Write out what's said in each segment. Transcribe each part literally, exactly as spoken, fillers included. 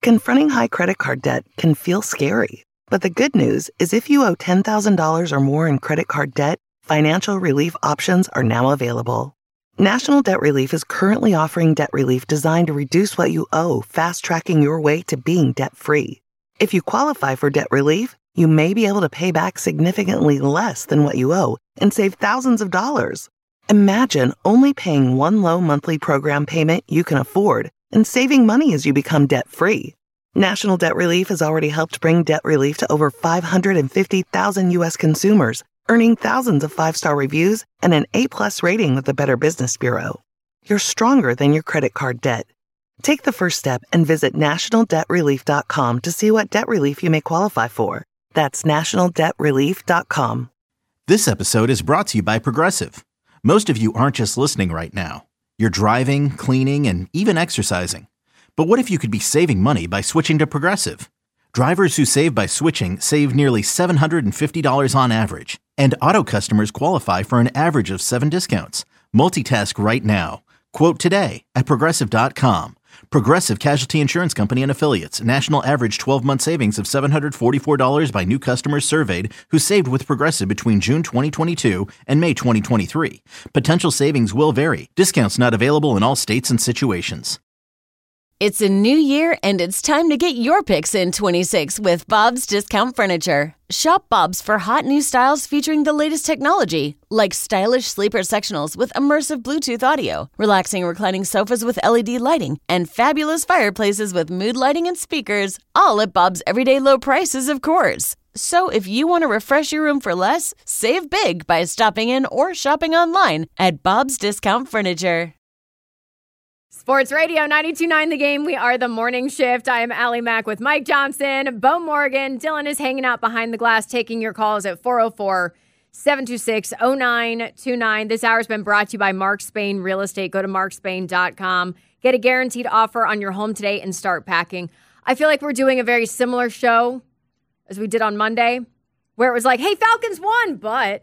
Confronting high credit card debt can feel scary, but the good news is if you owe ten thousand dollars or more in credit card debt, financial relief options are now available. National Debt Relief is currently offering debt relief designed to reduce what you owe, fast-tracking your way to being debt-free. If you qualify for debt relief, you may be able to pay back significantly less than what you owe and save thousands of dollars. Imagine only paying one low monthly program payment you can afford and saving money as you become debt-free. National Debt Relief has already helped bring debt relief to over five hundred fifty thousand U S consumers, earning thousands of five-star reviews and an A-plus rating with the Better Business Bureau. You're stronger than your credit card debt. Take the first step and visit national debt relief dot com to see what debt relief you may qualify for. That's national debt relief dot com. This episode is brought to you by Progressive. Most of you aren't just listening right now. You're driving, cleaning, and even exercising. But what if you could be saving money by switching to Progressive? Drivers who save by switching save nearly seven hundred fifty dollars on average. And auto customers qualify for an average of seven discounts. Multitask right now. Quote today at progressive dot com. Progressive Casualty Insurance Company and Affiliates. National average twelve-month savings of seven hundred forty-four dollars by new customers surveyed who saved with Progressive between June twenty twenty-two and May twenty twenty-three. Potential savings will vary. Discounts not available in all states and situations. It's a new year, and it's time to get your picks in twenty-six with Bob's Discount Furniture. Shop Bob's for hot new styles featuring the latest technology, like stylish sleeper sectionals with immersive Bluetooth audio, relaxing reclining sofas with L E D lighting, and fabulous fireplaces with mood lighting and speakers, all at Bob's everyday low prices, of course. So if you want to refresh your room for less, save big by stopping in or shopping online at Bob's Discount Furniture. Sports Radio ninety-two point nine The Game. We are the morning shift. I am Allie Mack with Mike Johnson, Bo Morgan. Dylan is hanging out behind the glass, taking your calls at four oh four, seven two six, oh nine two nine. This hour has been brought to you by Mark Spain Real Estate. Go to mark spain dot com. Get a guaranteed offer on your home today and start packing. I feel like we're doing a very similar show as we did on Monday, where it was like, hey, Falcons won, but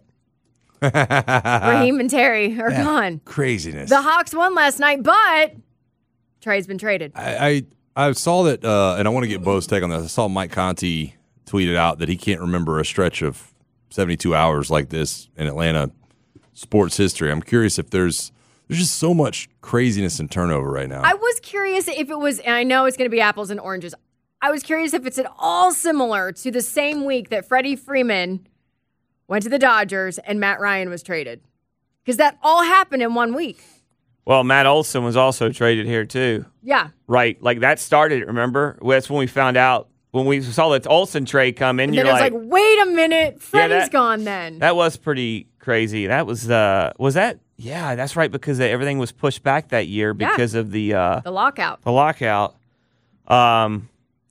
Raheem and Terry are yeah, gone. Craziness. The Hawks won last night, but Trey's been traded. I I, I saw that, uh, and I want to get Bo's take on this. I saw Mike Conti tweeted out that he can't remember a stretch of seventy-two hours like this in Atlanta sports history. I'm curious if there's there's just so much craziness and turnover right now. I was curious if it was, and I know it's going to be apples and oranges. I was curious if it's at all similar to the same week that Freddie Freeman went to the Dodgers and Matt Ryan was traded. Because that all happened in one week. Well, Matt Olson was also traded here, too. Yeah. Right. Like, that started, remember? That's when we found out, when we saw that Olson trade come in, and you're then like, it was like, wait a minute, Freddie's yeah, that, gone then. That was pretty crazy. That was, uh, was that? Yeah, that's right, because everything was pushed back that year because yeah. of the uh, the lockout. The lockout. Um,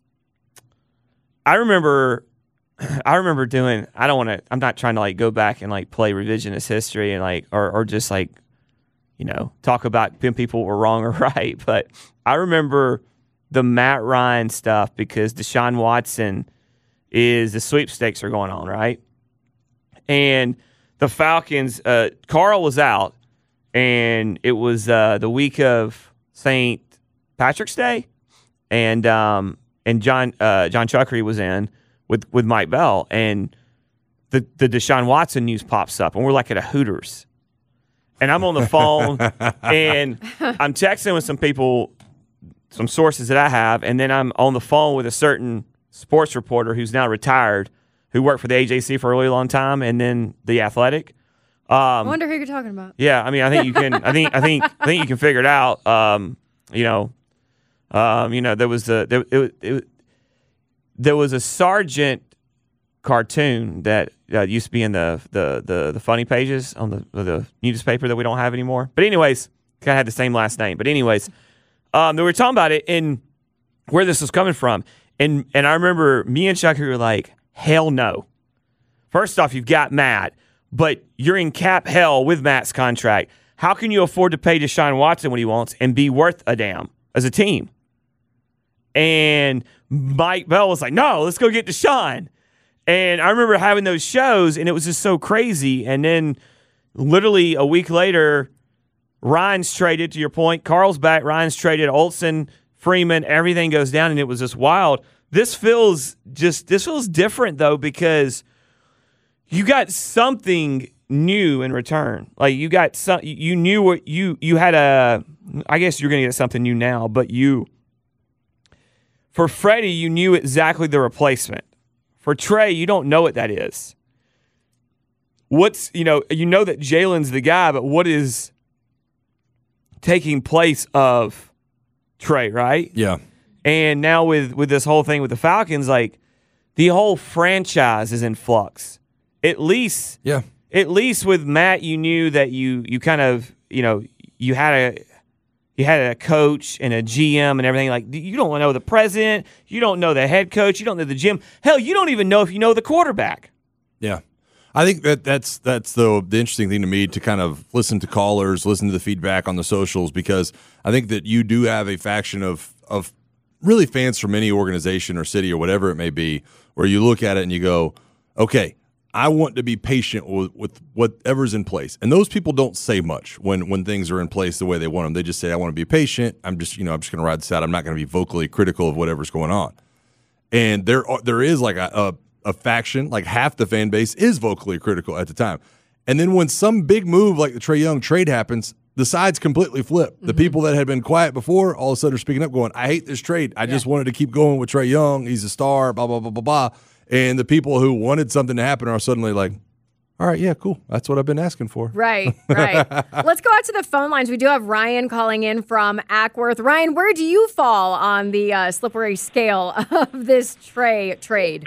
I remember... I remember doing, I don't want to, I'm not trying to like go back and like play revisionist history and like, or, or just like, you know, talk about when people were wrong or right. But I remember the Matt Ryan stuff because Deshaun Watson is, the sweepstakes are going on, right? And the Falcons, uh, Carl was out and it was uh, the week of Saint Patrick's Day. And, um, and John, uh, John Chuckery was in. With, with Mike Bell, and the, the Deshaun Watson news pops up, and we're like at a Hooters. And I'm on the phone, and I'm texting with some people, some sources that I have, and then I'm on the phone with a certain sports reporter who's now retired, who worked for the A J C for a really long time, and then The Athletic. Um, I wonder who you're talking about. Yeah, I mean, I think you can. I think I think I think you can figure it out. Um, you know, um, you know, there was the there, it, it, There was a Sergeant cartoon that uh, used to be in the, the the the funny pages on the the newspaper that we don't have anymore. But anyways, kind of had the same last name. But anyways, um, they were talking about it and where this was coming from. And and I remember me and Chucky were like, hell no. First off, you've got Matt, but you're in cap hell with Matt's contract. How can you afford to pay Deshaun Watson what he wants and be worth a damn as a team? And Mike Bell was like, no, let's go get Deshaun. And I remember having those shows, and it was just so crazy. And then literally a week later, Ryan's traded, to your point. Carl's back. Ryan's traded. Olsen Freeman, everything goes down, and it was just wild. This feels just this feels different though, because you got something new in return. Like you got some, you knew what you you had a. I guess you're going to get something new now, but you for Freddie, you knew exactly the replacement. For Trey, you don't know what that is. What's you know you know that Jalen's the guy, but what is taking place of Trey, right? Yeah. And now with, with this whole thing with the Falcons, like the whole franchise is in flux. At least, yeah. At least with Matt, you knew that you you kind of you know you had a you had a coach and a G M and everything. Like you don't know the president, you don't know the head coach, you don't know the G M. Hell, you don't even know if you know the quarterback. Yeah. I think that that's that's the the interesting thing to me, to kind of listen to callers, listen to the feedback on the socials, because I think that you do have a faction of of really fans from any organization or city or whatever it may be, where you look at it and you go, okay, I want to be patient with, with whatever's in place. And those people don't say much when when things are in place the way they want them. They just say, I want to be patient. I'm just, you know, I'm just going to ride this out. I'm not going to be vocally critical of whatever's going on. And there are, there is like a, a a faction, like half the fan base is vocally critical at the time. And then when some big move like the Trae Young trade happens, the sides completely flip. The mm-hmm. people that had been quiet before all of a sudden are speaking up going, I hate this trade. I yeah. just wanted to keep going with Trae Young. He's a star, blah, blah, blah, blah, blah. And the people who wanted something to happen are suddenly like, all right, yeah, cool. That's what I've been asking for. Right, right. Let's go out to the phone lines. We do have Ryan calling in from Ackworth. Ryan, where do you fall on the uh, slippery scale of this Trae trade?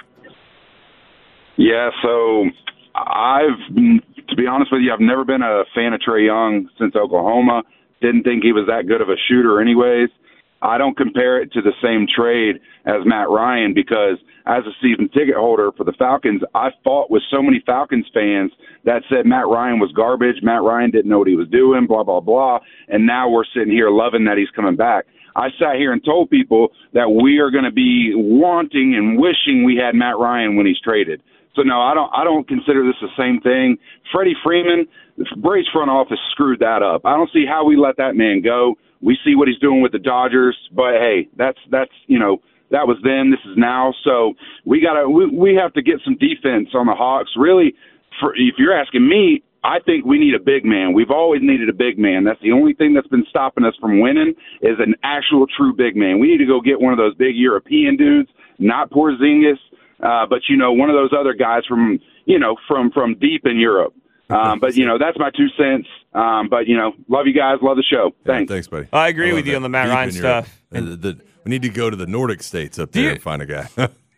Yeah, so I've, to be honest with you, I've never been a fan of Trae Young since Oklahoma. Didn't think he was that good of a shooter anyways. I don't compare it to the same trade as Matt Ryan, because as a season ticket holder for the Falcons, I fought with so many Falcons fans that said Matt Ryan was garbage, Matt Ryan didn't know what he was doing, blah, blah, blah, and now we're sitting here loving that he's coming back. I sat here and told people that we are going to be wanting and wishing we had Matt Ryan when he's traded. So, no, I don't I don't consider this the same thing. Freddie Freeman, the Braves front office screwed that up. I don't see how we let that man go. We see what he's doing with the Dodgers, but, hey, that's, that's you know, that was then, this is now. So we gotta we, we have to get some defense on the Hawks. Really, for, if you're asking me, I think we need a big man. We've always needed a big man. That's the only thing that's been stopping us from winning is an actual true big man. We need to go get one of those big European dudes, not Porzingis. Uh, but, you know, one of those other guys from, you know, from, from deep in Europe. Um, but, you know, that's my two cents. Um, but, you know, love you guys. Love the show. Thanks. Yeah, thanks, buddy. I agree I with you that. on the Matt Ryan stuff. And the, the, we need to go to the Nordic states up there you, and find a guy.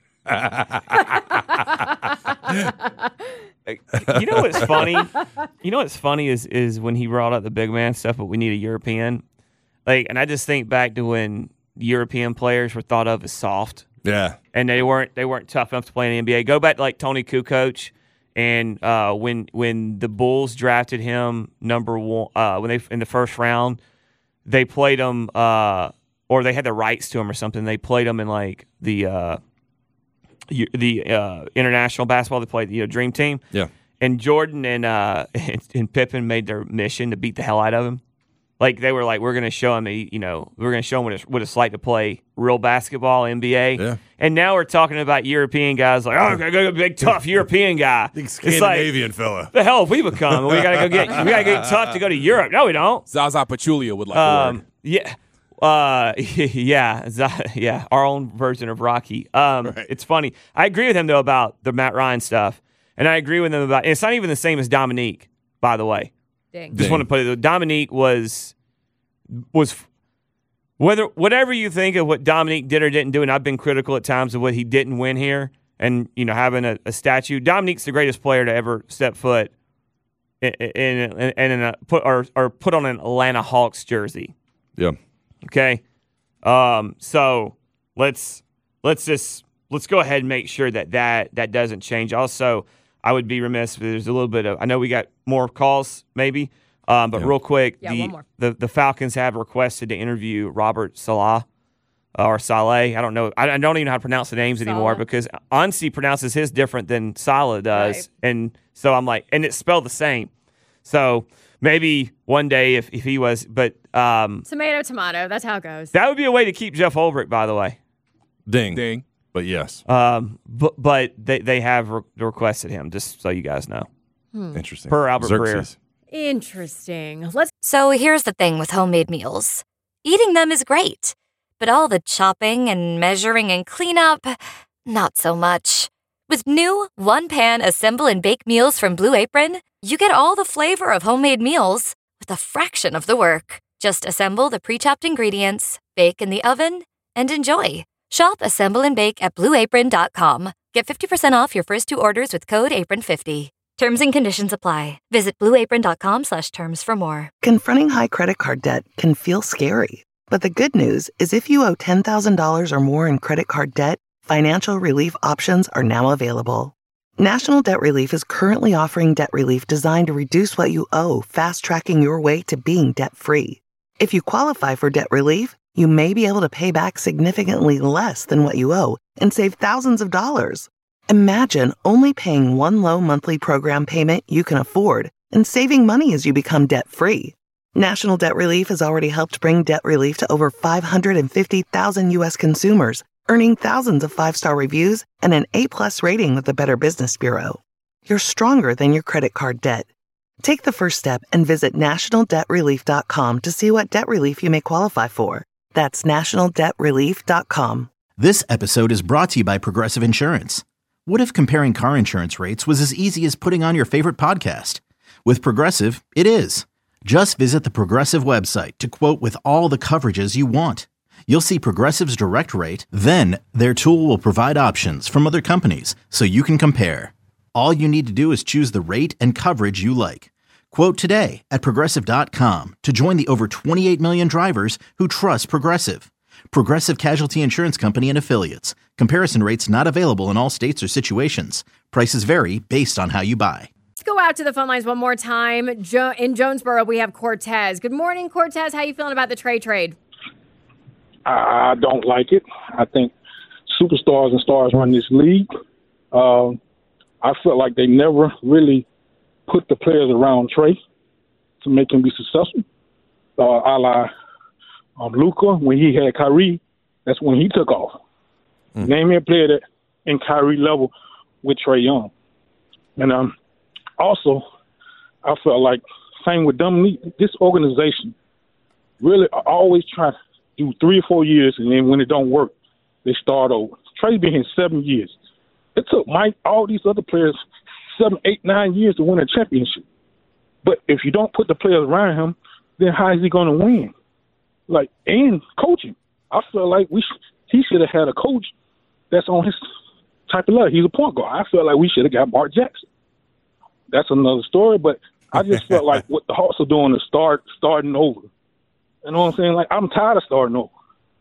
You know what's funny? You know what's funny is is when he brought up the big man stuff, but we need a European. Like, and I just think back to when European players were thought of as soft. Yeah, and they weren't they weren't tough enough to play in the N B A. Go back to like Tony Kukoc, and uh, when when the Bulls drafted him number one, uh, when they in the first round, they played him, uh, or they had the rights to him or something. They played him in like the uh, the uh, international basketball. They played, you know, Dream Team. Yeah, and Jordan and uh, and Pippen made their mission to beat the hell out of him. Like, they were like, we're going to show him, you know, we're going to show him what it's, what it's like to play real basketball, N B A. Yeah. And now we're talking about European guys like, oh, go, big, tough European guy. Big Scandinavian it's like, fella. The hell have we become? We got to go get, we got to get tough to go to Europe. No, we don't. Zaza Pachulia would like um, the word. Yeah. Uh, yeah. Yeah. Our own version of Rocky. Um, right. It's funny. I agree with him, though, about the Matt Ryan stuff. And I agree with him about, and it's not even the same as Dominique, by the way. Dang. Just Dang. want to put it, Dominique was, was whether whatever you think of what Dominique did or didn't do, and I've been critical at times of what he didn't win here, and you know, having a, a statue. Dominique's the greatest player to ever step foot in, in, in, in a put or or put on an Atlanta Hawks jersey. Yeah. Okay. Um. So let's let's just let's go ahead and make sure that that, that doesn't change. Also, I would be remiss if there's a little bit of. I know we got more calls, maybe. Um, but yeah. real quick, yeah, the, one more. the the Falcons have requested to interview Robert Saleh uh, or Saleh. I don't know. I, I don't even know how to pronounce the names Saleh. anymore because Ansi pronounces his different than Saleh does, Right. and so I'm like, and it's spelled the same. So maybe one day if, if he was, but um, tomato, tomato. That's how it goes. That would be a way to keep Jeff Ulbrich, by the way. Ding. Ding. But yes. Um, but but they, they have re- requested him, just so you guys know. Hmm. Interesting. Per Albert Xerxes. Breer. Interesting. Let's. So here's the thing with homemade meals. Eating them is great, but all the chopping and measuring and cleanup, not so much. With new one-pan assemble and bake meals from Blue Apron, you get all the flavor of homemade meals with a fraction of the work. Just assemble the pre-chopped ingredients, bake in the oven, and enjoy. Shop Assemble and Bake at blue apron dot com. Get fifty percent off your first two orders with code apron fifty. Terms and conditions apply. Visit blue apron dot com slash terms for more. Confronting high credit card debt can feel scary. But the good news is if you owe ten thousand dollars or more in credit card debt, financial relief options are now available. National Debt Relief is currently offering debt relief designed to reduce what you owe, fast-tracking your way to being debt-free. If you qualify for debt relief, you may be able to pay back significantly less than what you owe and save thousands of dollars. Imagine only paying one low monthly program payment you can afford and saving money as you become debt-free. National Debt Relief has already helped bring debt relief to over five hundred fifty thousand U S consumers, earning thousands of five-star reviews and an A-plus rating with the Better Business Bureau. You're stronger than your credit card debt. Take the first step and visit national debt relief dot com to see what debt relief you may qualify for. That's national debt relief dot com. This episode is brought to you by Progressive Insurance. What if comparing car insurance rates was as easy as putting on your favorite podcast? With Progressive, it is. Just visit the Progressive website to quote with all the coverages you want. You'll see Progressive's direct rate, then their tool will provide options from other companies so you can compare. All you need to do is choose the rate and coverage you like. Quote today at progressive dot com to join the over twenty-eight million drivers who trust Progressive. Progressive Casualty Insurance Company and Affiliates. Comparison rates not available in all states or situations. Prices vary based on how you buy. Let's go out to the phone lines one more time. Jo- in Jonesboro, we have Cortez. Good morning, Cortez. How you feeling about the Trey trade? I don't like it. I think superstars and stars run this league. Uh, I felt like they never really put the players around Trey to make him be successful. Uh, a la um, Luka, when he had Kyrie, that's when he took off. Mm. Name me a player that in Kyrie level with Trae Young. And um, also, I felt like, same with Dominique, this organization really always try to do three or four years, and then when it don't work, they start over. Trae been here seven years. It took Mike, all these other players, seven, eight, nine years to win a championship. But if you don't put the players around him, then how is he going to win? Like, and coaching. I feel like we sh- he should have had a coach that's on his type of level. He's a point guard. I feel like we should have got Mark Jackson. That's another story, but I just felt like what the Hawks are doing is start starting over. You know what I'm saying? Like, I'm tired of starting over.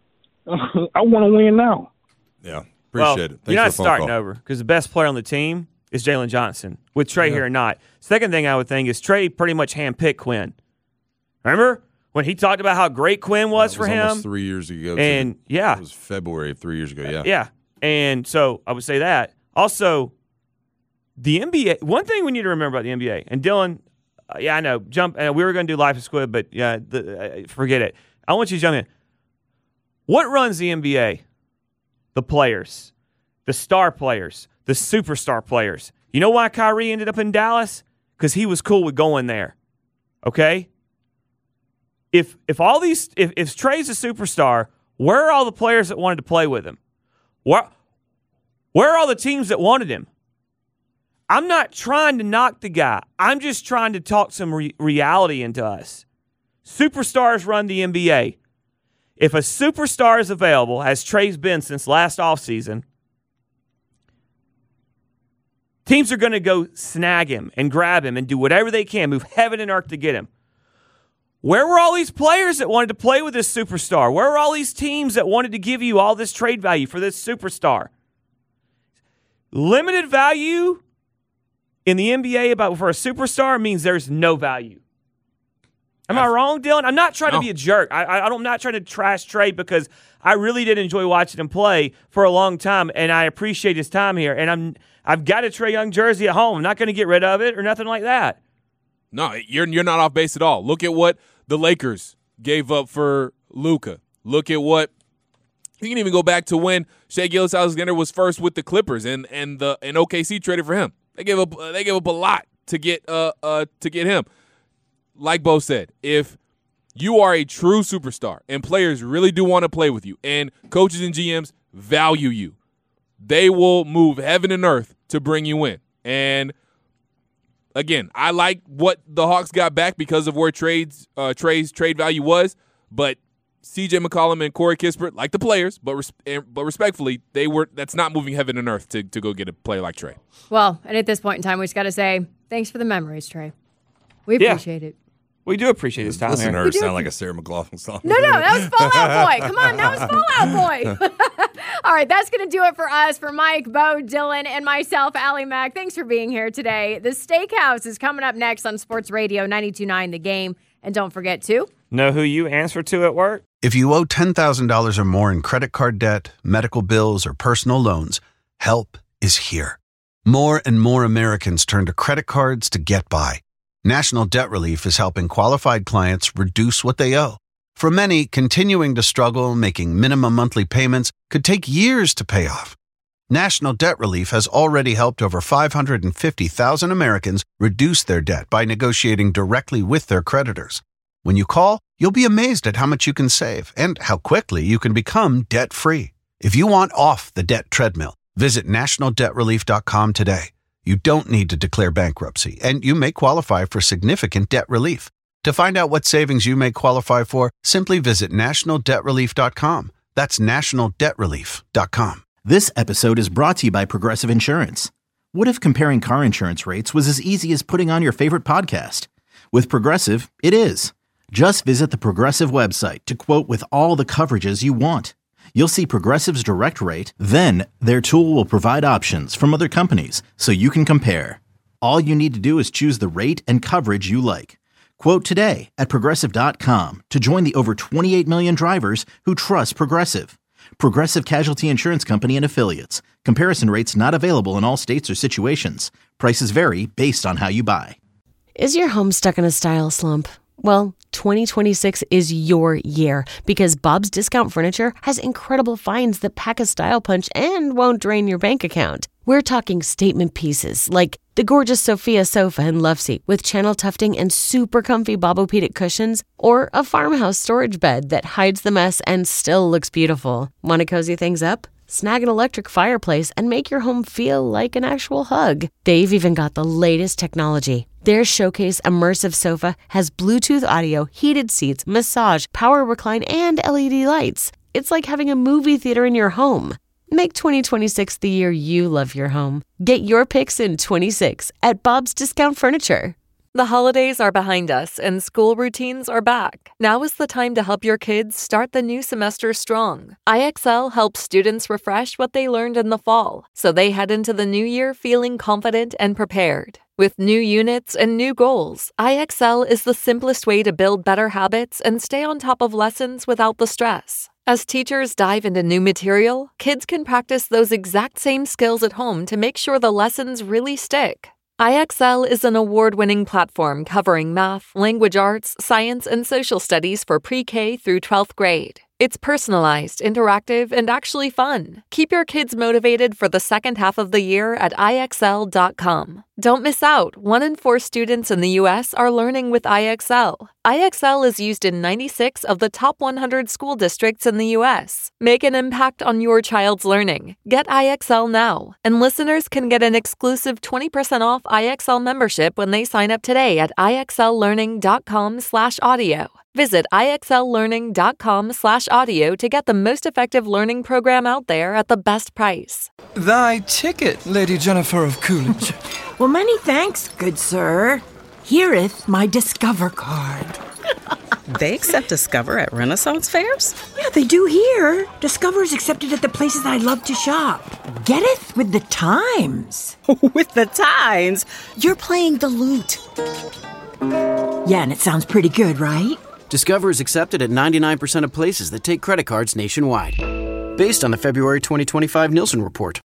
I want to win now. Yeah, appreciate well, it. Thanks you're not for the phone starting call. over because the best player on the team is Jalen Johnson, with Trey Yeah. here or not. Second thing I would think is Trey pretty much handpicked Quinn. Remember when he talked about how great Quinn was, That for was him? almost three years ago. And too. yeah, It was February of three years ago, yeah. yeah. And so I would say that. Also, the N B A, one thing we need to remember about the N B A, and Dylan, uh, yeah, I know, jump. Uh, we were going to do Life of Squid, but yeah, the, uh, forget it. I want you to jump in. What runs the N B A? The players, the star players, the superstar players. You know why Kyrie ended up in Dallas? Because he was cool with going there. Okay? If if all these if, if Trey's a superstar, where are all the players that wanted to play with him? Where, where are all the teams that wanted him? I'm not trying to knock the guy. I'm just trying to talk some re- reality into us. Superstars run the N B A. If a superstar is available, as Trey's been since last offseason, teams are going to go snag him and grab him and do whatever they can, move heaven and earth to get him. Where were all these players that wanted to play with this superstar? Where were all these teams that wanted to give you all this trade value for this superstar? Limited value in the N B A about for a superstar means there's no value. Am I wrong, Dylan? I'm not trying no. to be a jerk. I, I, I'm not trying to trash Trey because I really did enjoy watching him play for a long time, and I appreciate his time here. And I'm I've got a Trae Young jersey at home. I'm not going to get rid of it or nothing like that. No, you're you're not off base at all. Look at what the Lakers gave up for Luka. Look at what you can even go back to when Shai Gilgeous-Alexander was first with the Clippers and and the and O K C traded for him. They gave up they gave up a lot to get uh uh to get him. Like Bo said, if you are a true superstar and players really do want to play with you and coaches and G Ms value you, they will move heaven and earth to bring you in. And again, I like what the Hawks got back because of where trades uh, Trey's trade value was, but C J McCollum and Corey Kispert, like the players, but res- but respectfully, they were that's not moving heaven and earth to, to go get a player like Trey. Well, and at this point in time, we just got to say thanks for the memories, Trey. We Yeah. appreciate it. We do appreciate his time here. Listeners sound like a Sarah McLachlan song. No, no, that was Fallout Boy. Come on, that was Fallout Boy. All right, that's going to do it for us. For Mike, Bo, Dylan, and myself, Allie Mack, thanks for being here today. The Steakhouse is coming up next on Sports Radio ninety-two point nine The Game. And don't forget to know who you answer to at work. If you owe ten thousand dollars or more in credit card debt, medical bills, or personal loans, help is here. More and more Americans turn to credit cards to get by. National Debt Relief is helping qualified clients reduce what they owe. For many, continuing to struggle making minimum monthly payments could take years to pay off. National Debt Relief has already helped over five hundred fifty thousand Americans reduce their debt by negotiating directly with their creditors. When you call, you'll be amazed at how much you can save and how quickly you can become debt-free. If you want off the debt treadmill, visit national debt relief dot com today. You don't need to declare bankruptcy, and you may qualify for significant debt relief. To find out what savings you may qualify for, simply visit national debt relief dot com. That's national debt relief dot com. This episode is brought to you by Progressive Insurance. What if comparing car insurance rates was as easy as putting on your favorite podcast? With Progressive, it is. Just visit the Progressive website to quote with all the coverages you want. You'll see Progressive's direct rate, then their tool will provide options from other companies so you can compare. All you need to do is choose the rate and coverage you like. Quote today at progressive dot com to join the over twenty-eight million drivers who trust Progressive. Progressive Casualty Insurance Company and Affiliates. Comparison rates not available in all states or situations. Prices vary based on how you buy. Is your home stuck in a style slump? Well, twenty twenty-six is your year because Bob's Discount Furniture has incredible finds that pack a style punch and won't drain your bank account. We're talking statement pieces like the gorgeous Sophia sofa and love seat with channel tufting and super comfy Bobopedic cushions, or a farmhouse storage bed that hides the mess and still looks beautiful. Want to cozy things up? Snag an electric fireplace and make your home feel like an actual hug. They've even got the latest technology. Their Showcase Immersive Sofa has Bluetooth audio, heated seats, massage, power recline, and L E D lights. It's like having a movie theater in your home. Make twenty twenty-six the year you love your home. Get your picks in twenty-six at Bob's Discount Furniture. The holidays are behind us and school routines are back. Now is the time to help your kids start the new semester strong. I X L helps students refresh what they learned in the fall, so they head into the new year feeling confident and prepared. With new units and new goals, I X L is the simplest way to build better habits and stay on top of lessons without the stress. As teachers dive into new material, kids can practice those exact same skills at home to make sure the lessons really stick. I X L is an award-winning platform covering math, language arts, science, and social studies for pre-K through twelfth grade. It's personalized, interactive, and actually fun. Keep your kids motivated for the second half of the year at I X L dot com. Don't miss out. One in four students in the U S are learning with I X L. I X L is used in ninety-six of the top one hundred school districts in the U S. Make an impact on your child's learning. Get I X L now. And listeners can get an exclusive twenty percent off I X L membership when they sign up today at I X L learning dot com slash audio. Visit I X L learning dot com slash audio to get the most effective learning program out there at the best price. Thy ticket, Lady Jennifer of Coolidge. Well, many thanks, good sir. Hereeth my Discover card. They accept Discover at Renaissance fairs? Yeah, they do here. Discover is accepted at the places I love to shop. Getteth with the times. With the times? You're playing the lute. Yeah, and it sounds pretty good, right? Discover is accepted at ninety-nine percent of places that take credit cards nationwide. Based on the February twenty twenty-five Nielsen report.